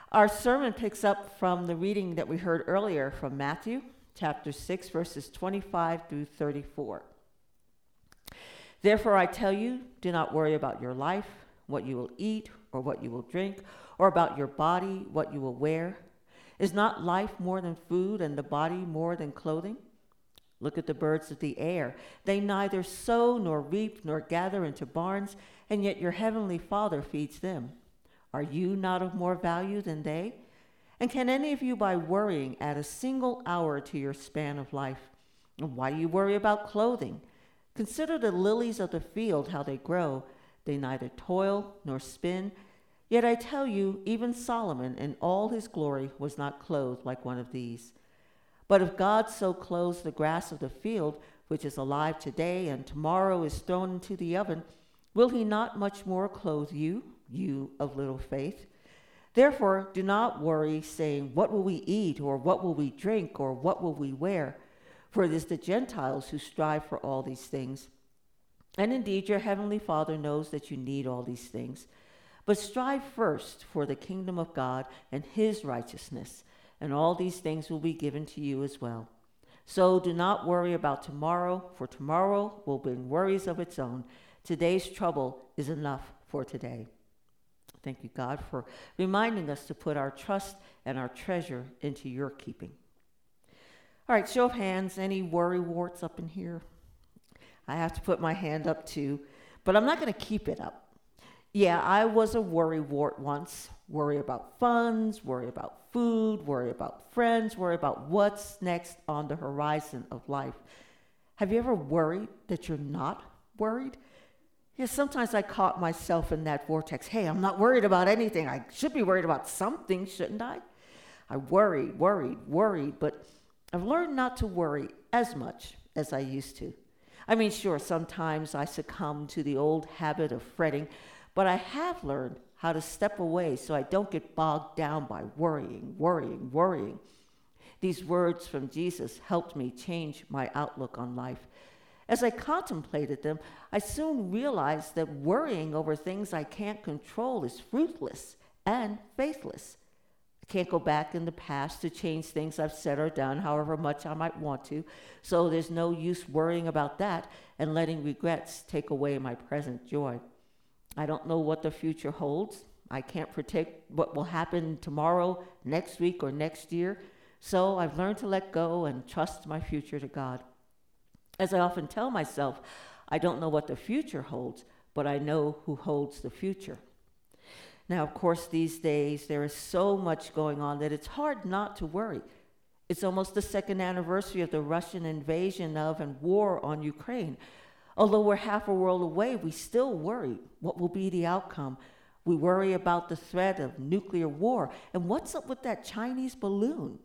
Our sermon picks up from the reading that we heard earlier from Matthew chapter 6, verses 25 through 34. Therefore, I tell you, do not worry about your life, what you will eat or what you will drink, or about your body, what you will wear. Is not life more than food and the body more than clothing? Look at the birds of the air. They neither sow nor reap nor gather into barns, and yet your heavenly Father feeds them. Are you not of more value than they? And can any of you by worrying add a single hour to your span of life? And why do you worry about clothing? Consider the lilies of the field, how they grow. They neither toil nor spin. Yet I tell you, even Solomon in all his glory was not clothed like one of these. But if God so clothes the grass of the field, which is alive today and tomorrow is thrown into the oven, will he not much more clothe you, you of little faith? Therefore, do not worry, saying, what will we eat, or what will we drink, or what will we wear? For it is the Gentiles who strive for all these things. And indeed, your heavenly Father knows that you need all these things. But strive first for the kingdom of God and his righteousness, and all these things will be given to you as well. So do not worry about tomorrow, for tomorrow will bring worries of its own. Today's trouble is enough for today. Thank you, God, for reminding us to put our trust and our treasure into your keeping. All right, show of hands, any worry warts up in here? I have to put my hand up too, but I'm not going to keep it up. Yeah, I was a worry wart once. Worry about funds, worry about food, worry about friends, worry about what's next on the horizon of life. Have you ever worried that you're not worried? Yeah, sometimes I caught myself in that vortex. Hey, I'm not worried about anything. I should be worried about something, shouldn't I? I worried, but I've learned not to worry as much as I used to. I mean, sure, sometimes I succumb to the old habit of fretting, but I have learned how to step away so I don't get bogged down by worrying. These words from Jesus helped me change my outlook on life. As I contemplated them, I soon realized that worrying over things I can't control is fruitless and faithless. I can't go back in the past to change things I've said or done, however much I might want to, so there's no use worrying about that and letting regrets take away my present joy. I don't know what the future holds. I can't predict what will happen tomorrow, next week, or next year, so I've learned to let go and trust my future to God. As I often tell myself, I don't know what the future holds, but I know who holds the future. Now, of course, these days, there is so much going on that it's hard not to worry. It's almost the second anniversary of the Russian invasion of and war on Ukraine. Although we're half a world away, we still worry. What will be the outcome? We worry about the threat of nuclear war. And what's up with that Chinese balloon?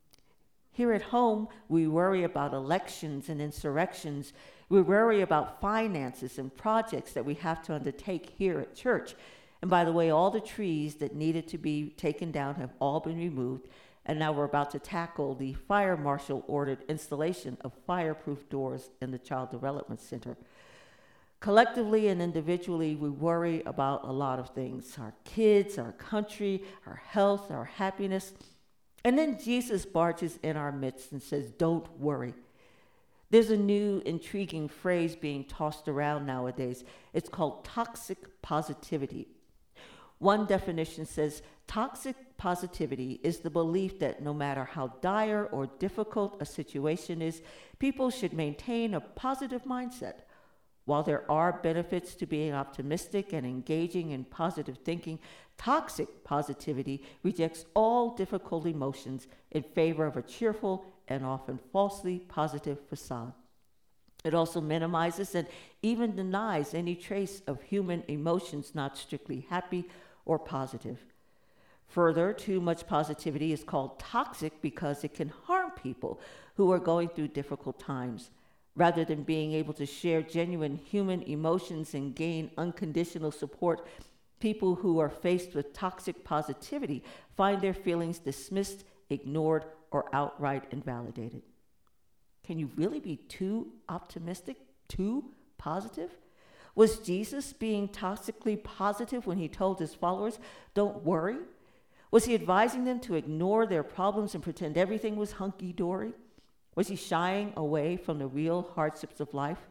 Here at home, we worry about elections and insurrections. We worry about finances and projects that we have to undertake here at church. And by the way, all the trees that needed to be taken down have all been removed. And now we're about to tackle the fire marshal ordered installation of fireproof doors in the Child Development Center. Collectively and individually, we worry about a lot of things: our kids, our country, our health, our happiness. And then Jesus barges in our midst and says, don't worry. There's a new intriguing phrase being tossed around nowadays. It's called toxic positivity. One definition says, toxic positivity is the belief that no matter how dire or difficult a situation is, people should maintain a positive mindset. While there are benefits to being optimistic and engaging in positive thinking, toxic positivity rejects all difficult emotions in favor of a cheerful and often falsely positive facade. It also minimizes and even denies any trace of human emotions not strictly happy or positive. Further, too much positivity is called toxic because it can harm people who are going through difficult times. Rather than being able to share genuine human emotions and gain unconditional support, people who are faced with toxic positivity find their feelings dismissed, ignored, or outright invalidated. Can you really be too optimistic, too positive? Was Jesus being toxically positive when he told his followers, don't worry? Was he advising them to ignore their problems and pretend everything was hunky-dory? Was he shying away from the real hardships of life?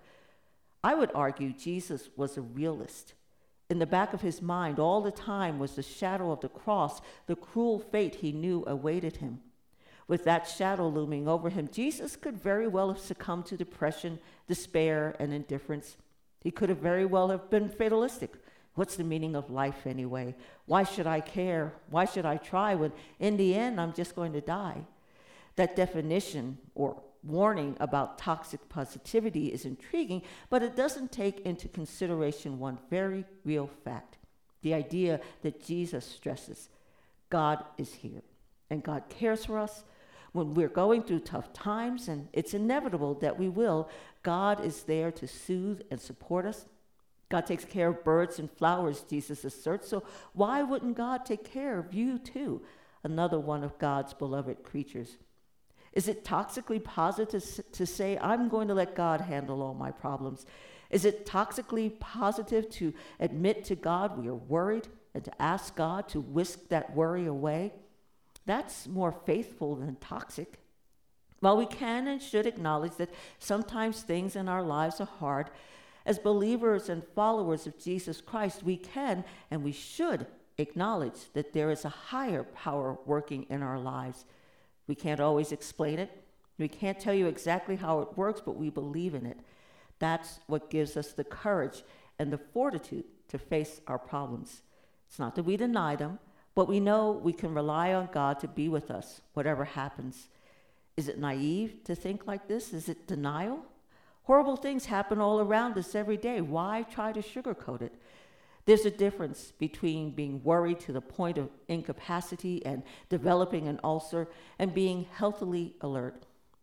I would argue Jesus was a realist. In the back of his mind all the time was the shadow of the cross, the cruel fate he knew awaited him. With that shadow looming over him, Jesus could very well have succumbed to depression, despair, and indifference. He could have very well have been fatalistic. What's the meaning of life anyway? Why should I care? Why should I try when in the end I'm just going to die? That definition or warning about toxic positivity is intriguing, but it doesn't take into consideration one very real fact. The idea that Jesus stresses, God is here and God cares for us. When we're going through tough times, and it's inevitable that we will, God is there to soothe and support us. God takes care of birds and flowers, Jesus asserts, so why wouldn't God take care of you too, another one of God's beloved creatures? Is it toxically positive to say, I'm going to let God handle all my problems? Is it toxically positive to admit to God we are worried and to ask God to whisk that worry away? That's more faithful than toxic. While we can and should acknowledge that sometimes things in our lives are hard, as believers and followers of Jesus Christ, we can and we should acknowledge that there is a higher power working in our lives. We can't always explain it. We can't tell you exactly how it works, but we believe in it. That's what gives us the courage and the fortitude to face our problems. It's not that we deny them, but we know we can rely on God to be with us, whatever happens. Is it naive to think like this? Is it denial? Horrible things happen all around us every day. Why try to sugarcoat it? There's a difference between being worried to the point of incapacity and developing an ulcer and being healthily alert.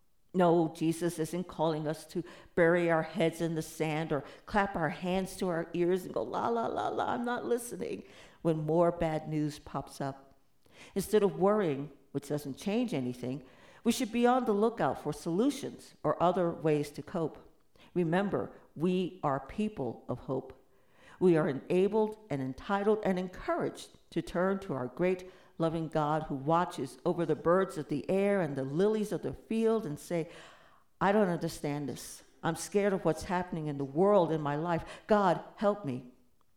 No, Jesus isn't calling us to bury our heads in the sand or clap our hands to our ears and go, la, la, la, la, I'm not listening, when more bad news pops up. Instead of worrying, which doesn't change anything, we should be on the lookout for solutions or other ways to cope. Remember, we are people of hope. We are enabled and entitled and encouraged to turn to our great loving God who watches over the birds of the air and the lilies of the field and say, I don't understand this. I'm scared of what's happening in the world, in my life. God, help me.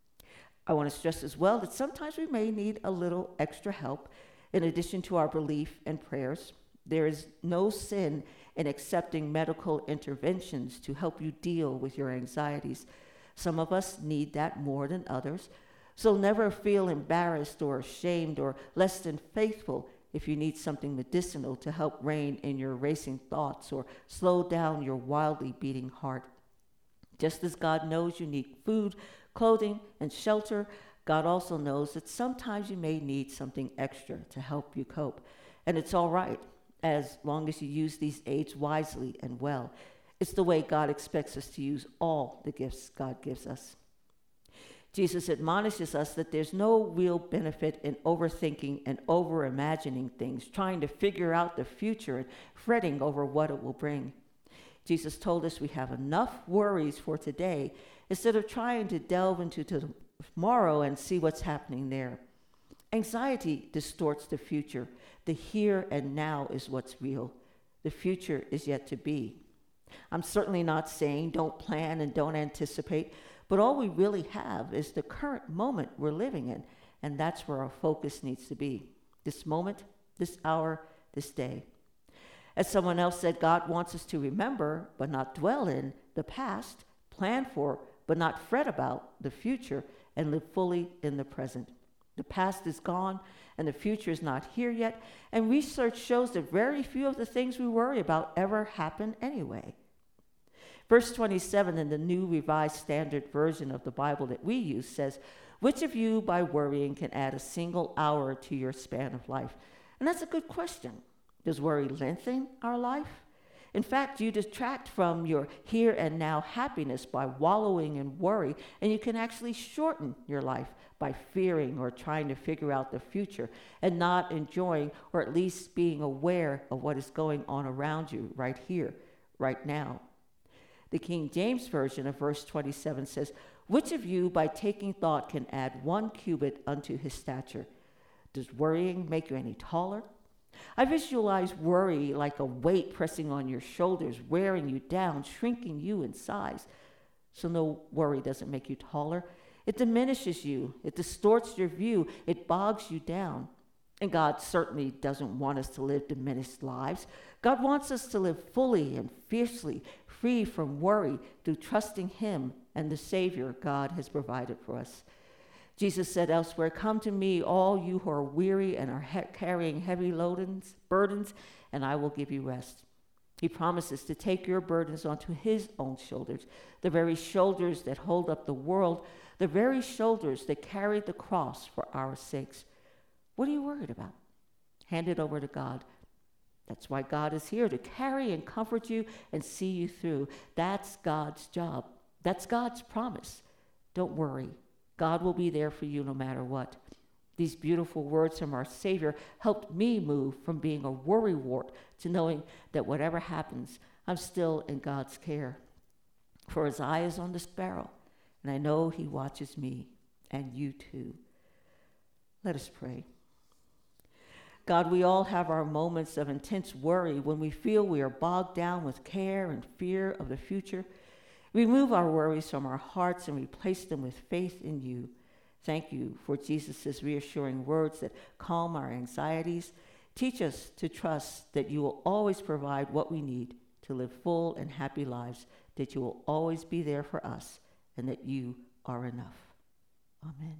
I want to stress as well that sometimes we may need a little extra help in addition to our belief and prayers. There is no sin in accepting medical interventions to help you deal with your anxieties. Some of us need that more than others. So never feel embarrassed or ashamed or less than faithful if you need something medicinal to help rein in your racing thoughts or slow down your wildly beating heart. Just as God knows you need food, clothing, and shelter, God also knows that sometimes you may need something extra to help you cope. And it's all right, as long as you use these aids wisely and well. It's the way God expects us to use all the gifts God gives us. Jesus admonishes us that there's no real benefit in overthinking and over-imagining things, trying to figure out the future and fretting over what it will bring. Jesus told us we have enough worries for today instead of trying to delve into tomorrow and see what's happening there. Anxiety distorts the future. The here and now is what's real. The future is yet to be. I'm certainly not saying don't plan and don't anticipate, but all we really have is the current moment we're living in, and that's where our focus needs to be. This moment, this hour, this day. As someone else said, God wants us to remember, but not dwell in, the past, plan for, but not fret about, the future, and live fully in the present. The past is gone, and the future is not here yet, and research shows that very few of the things we worry about ever happen anyway. Verse 27 in the New Revised Standard Version of the Bible that we use says, which of you by worrying can add a single hour to your span of life? And that's a good question. Does worry lengthen our life? In fact, you detract from your here and now happiness by wallowing in worry, and you can actually shorten your life by fearing or trying to figure out the future and not enjoying or at least being aware of what is going on around you right here, right now. The King James Version of verse 27 says, which of you by taking thought can add 1 cubit unto his stature? Does worrying make you any taller? I visualize worry like a weight pressing on your shoulders, wearing you down, shrinking you in size. So no, worry doesn't make you taller. It diminishes you. It distorts your view. It bogs you down. And God certainly doesn't want us to live diminished lives. God wants us to live fully and fiercely, free from worry, through trusting Him and the Savior God has provided for us. Jesus said elsewhere, "Come to me, all you who are weary and are carrying heavy burdens, and I will give you rest." He promises to take your burdens onto His own shoulders, the very shoulders that hold up the world, the very shoulders that carried the cross for our sakes. What are you worried about? Hand it over to God. That's why God is here, to carry and comfort you and see you through. That's God's job. That's God's promise. Don't worry. God will be there for you no matter what. These beautiful words from our Savior helped me move from being a worrywart to knowing that whatever happens, I'm still in God's care. For His eye is on the sparrow, and I know He watches me, and you too. Let us pray. God, we all have our moments of intense worry when we feel we are bogged down with care and fear of the future. Remove our worries from our hearts and replace them with faith in you. Thank you for Jesus' reassuring words that calm our anxieties. Teach us to trust that you will always provide what we need to live full and happy lives, that you will always be there for us, and that you are enough. Amen.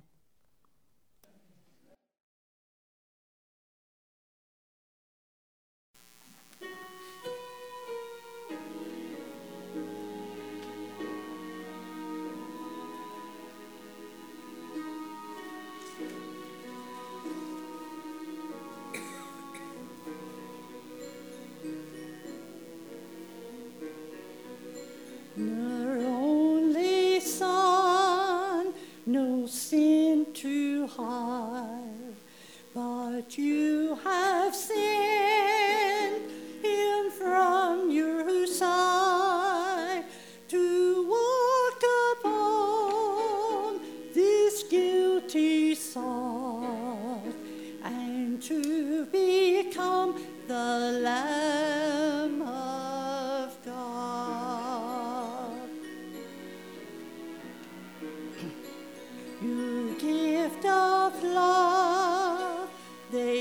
Your only Son, no sin to hide, but you have sent Him from your side to walk upon this guilty sod and to become the Lamb of God. Your gift of love they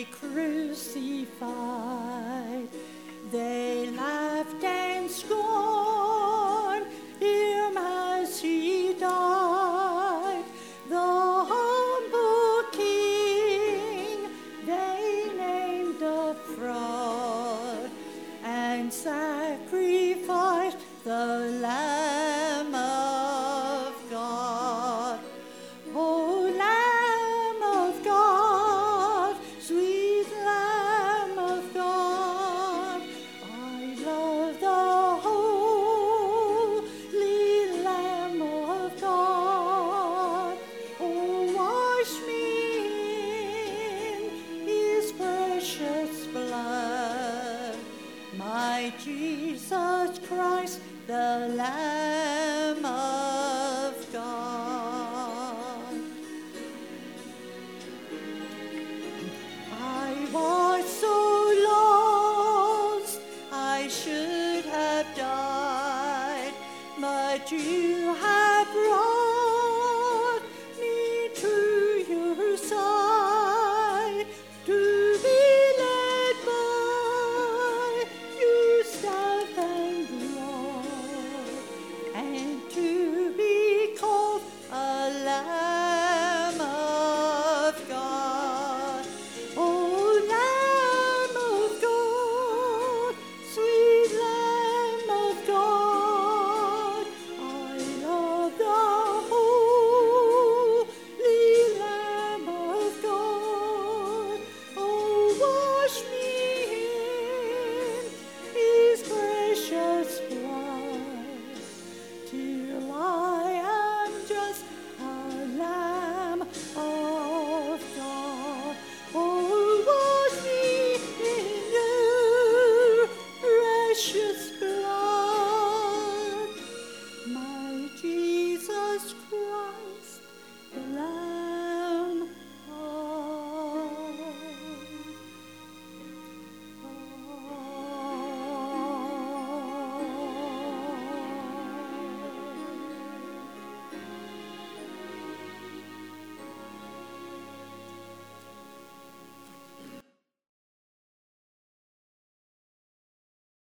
crucified, they laughed and scorned Him as He died. The humble King they named a fraud and sacrificed the Lamb of God. Oh, Lamb of God, sweet Lamb of God, I love the holy Lamb of God. Oh, wash me in His precious blood, my Jesus Christ, the Lamb